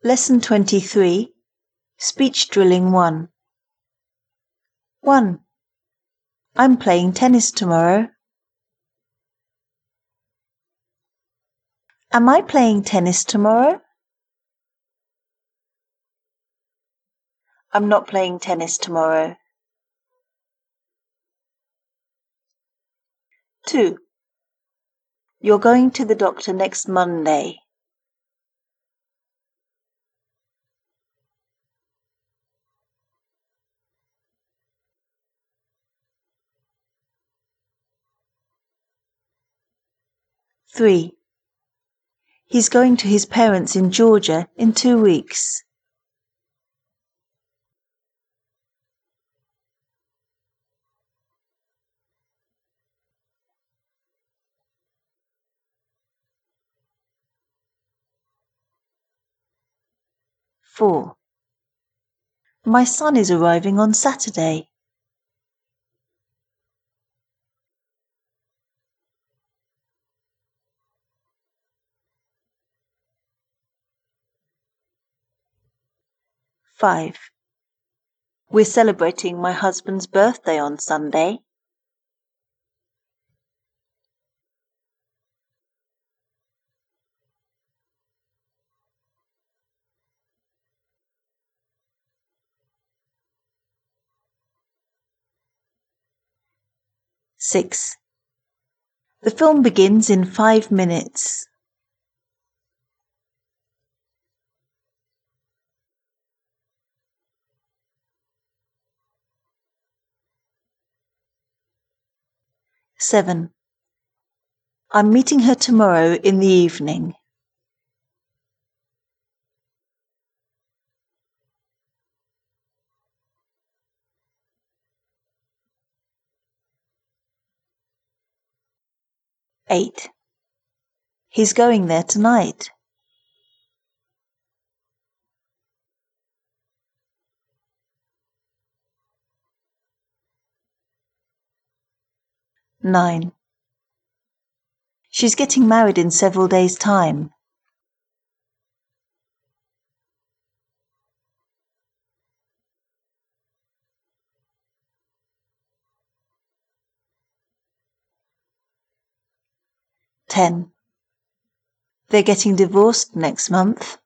Lesson 23, Speech Drilling 1. 1. I'm playing tennis tomorrow. Am I playing tennis tomorrow? I'm not playing tennis tomorrow. 2. You're going to the doctor next Monday. Three. He's going to his parents in Georgia in 2 weeks. Four. My son is arriving on Saturday. Five. We're celebrating my husband's birthday on Sunday. Six. The film begins in 5 minutes. Seven. I'm meeting her tomorrow in the evening. 8. He's going there tonight. 9. She's getting married in several days' time. 10. They're getting divorced next month.